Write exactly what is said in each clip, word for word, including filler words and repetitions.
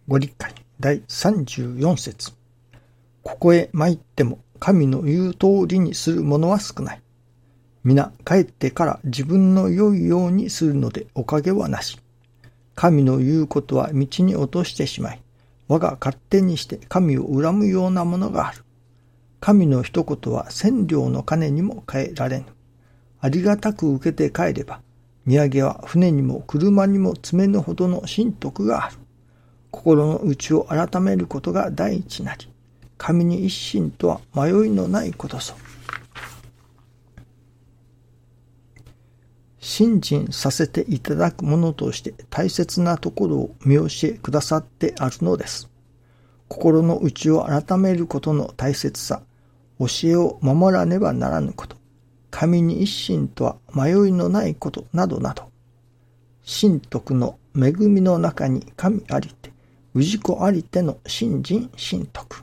ご理解だいさんじゅうよん節。ここへ参っても神の言う通りにする者は少ない。皆帰ってから自分の良いようにするのでおかげはなし。神の言うことは道に落としてしまい、我が勝手にして神を恨むようなものがある。神の一言は千両の金にも変えられぬ。ありがたく受けて帰れば、土産は船にも車にも積めぬほどの神徳がある。心の内を改めることが第一なり、神に一心とは迷いのないことぞ。信心させていただくものとして大切なところを見教えくださってあるのです。心の内を改めることの大切さ、教えを守らねばならぬこと、神に一心とは迷いのないことなどなど、神徳の恵みの中に神ありて、氏子ありての信心神徳。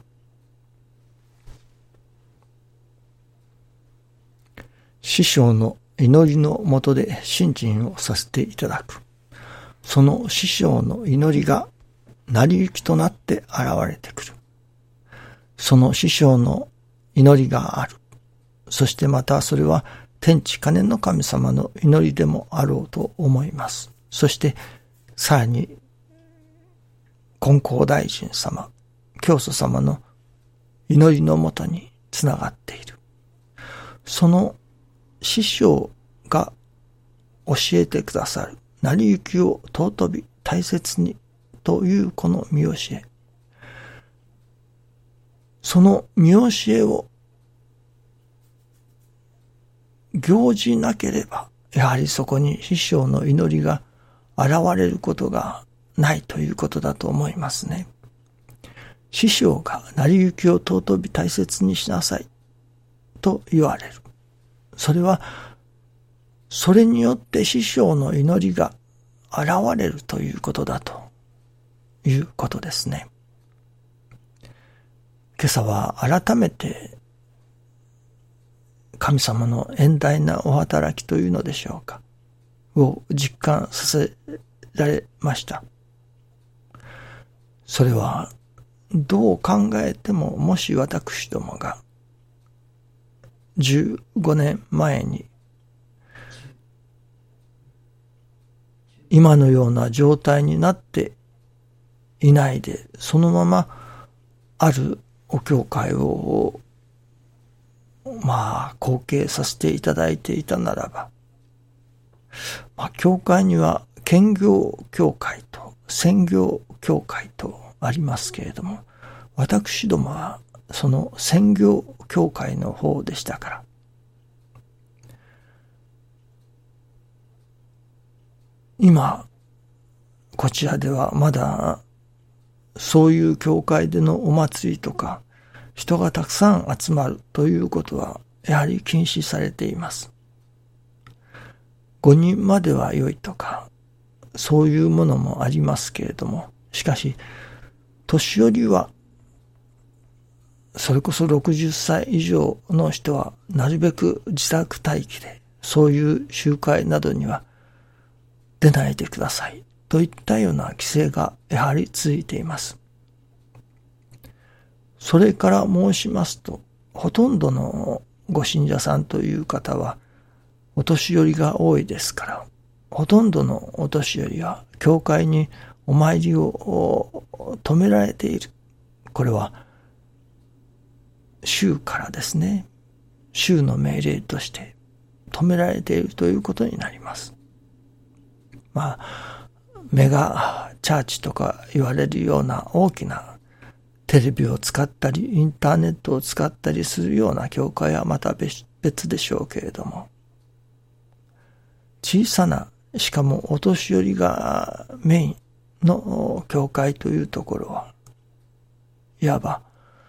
師匠の祈りのもとで信心をさせていただく。その師匠の祈りが成り行きとなって現れてくる。その師匠の祈りがある。そしてまたそれは天地金の神様の祈りでもあろうと思います。そしてさらに金光大臣様、教祖様の祈りのもとにつながっている。その師匠が教えてくださる成り行きを尊び大切にというこの見教え。その見教えを行じなければ、やはりそこに師匠の祈りが現れることがないということだと思いますね。師匠が成り行きを尊び大切にしなさいと言われる。それはそれによって師匠の祈りが現れるということだということですね。今朝は改めて神様の遠大なお働きというのでしょうかを実感させられました。それはどう考えても、もし私どもがじゅうごねんまえに今のような状態になっていないで、そのままあるお教会をまあ後継させていただいていたならば、まあ、教会には兼業教会と専業教会とありますけれども、私どもはその専業教会の方でしたから、今こちらではまだそういう教会でのお祭りとか人がたくさん集まるということはやはり禁止されています。ごにんまでは良いとかそういうものもありますけれども、しかし年寄りはそれこそろくじゅっさい以上の人はなるべく自宅待機で、そういう集会などには出ないでくださいといったような規制がやはり続いています。それから申しますと、ほとんどのご信者さんという方はお年寄りが多いですから、ほとんどのお年寄りは教会にお参りを止められている。これは州からですね、州の命令として止められているということになります。まあメガチャーチとか言われるような大きなテレビを使ったりインターネットを使ったりするような教会はまた別でしょうけれども、小さな、しかもお年寄りがメインの教会というところは、いわば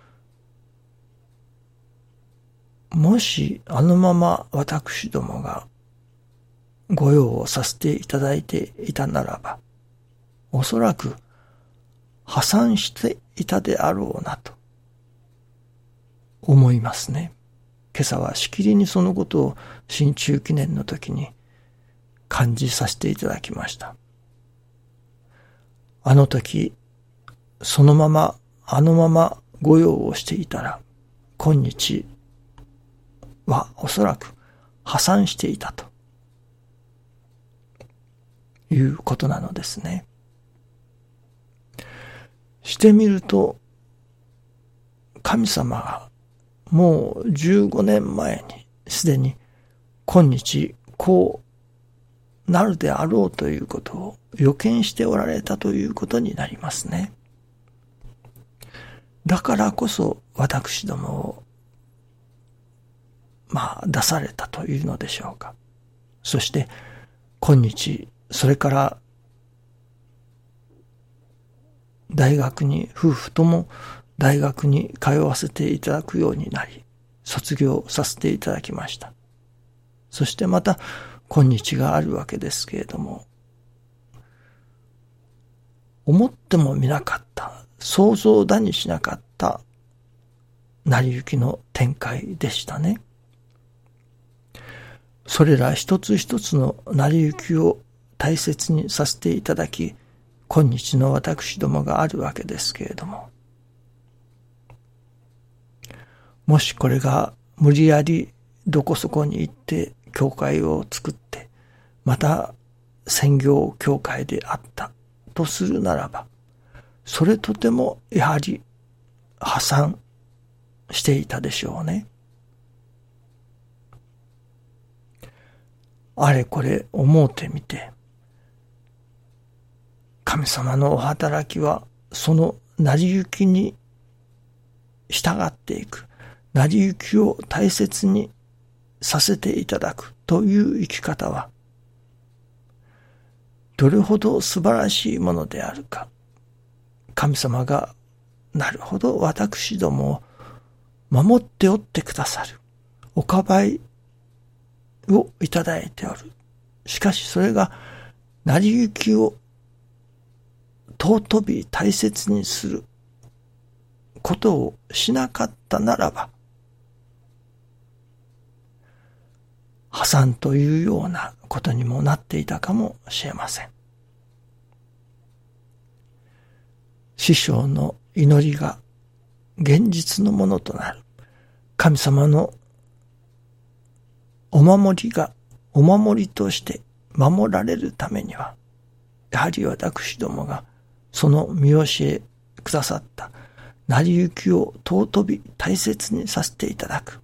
もしあのまま私どもがご用をさせていただいていたならば、おそらく破産していたであろうなと思いますね。今朝はしきりにそのことを新中記念の時に感じさせていただきました。あの時そのままあのまま御用をしていたら、今日はおそらく破産していたということなのですね。してみると、神様がもうじゅうごねんまえにすでに今日こうなるであろうということを予見しておられたということになりますね。だからこそ私どもをまあ出されたというのでしょうか。そして今日それから大学に夫婦とも大学に通わせていただくようになり、卒業させていただきました。そしてまた今日があるわけですけれども、思ってもみなかった、想像だにしなかった成り行きの展開でしたね。それら一つ一つの成り行きを大切にさせていただき、今日の私どもがあるわけですけれども、もしこれが無理やりどこそこに行って教会を作って、また専業教会であったとするならば、それとてもやはり破産していたでしょうね。あれこれ思うてみて、神様のお働きはその成り行きに従っていく、成り行きを大切にさせていただくという生き方は、どれほど素晴らしいものであるか。神様がなるほど私どもを守っておってくださる。おかばいをいただいておる。しかしそれが成り行きを尊び大切にすることをしなかったならば、破産というようなことにもなっていたかもしれません。師匠の祈りが現実のものとなる。神様のお守りがお守りとして守られるためには、やはり私どもがその見教えくださった成り行きを尊び大切にさせていただく。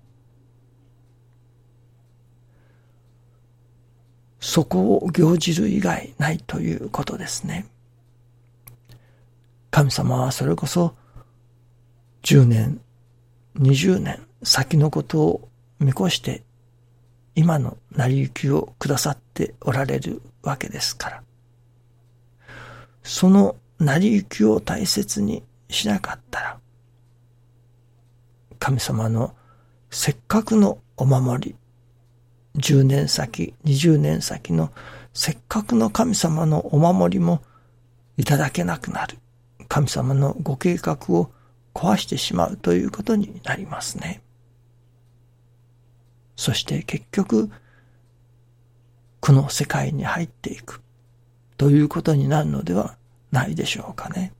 そこを行じる以外ないということですね。神様はそれこそじゅうねん、にじゅうねん先のことを見越して今の成り行きをくださっておられるわけですから、その成り行きを大切にしなかったら、神様のせっかくのお守り、じゅうねん先、にじゅうねん先のせっかくの神様のお守りもいただけなくなる。神様のご計画を壊してしまうということになりますね。そして結局、苦の世界に入っていくということになるのではないでしょうかね。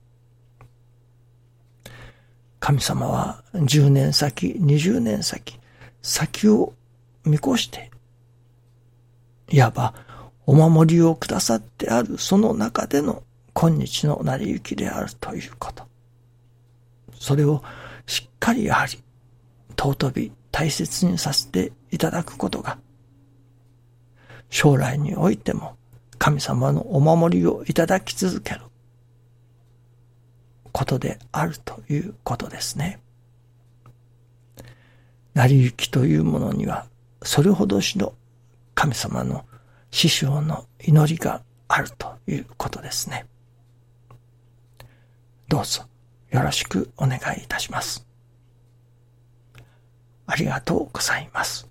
神様はじゅうねん先、にじゅうねん先、先を見越して、いわばお守りをくださってあるその中での今日の成り行きであるということ。それをしっかりやはり尊び大切にさせていただくことが、将来においても神様のお守りをいただき続けることであるということですね。成り行きというものにはそれほどしの神様の師匠の祈りがあるということですね。どうぞよろしくお願いいたします。ありがとうございます。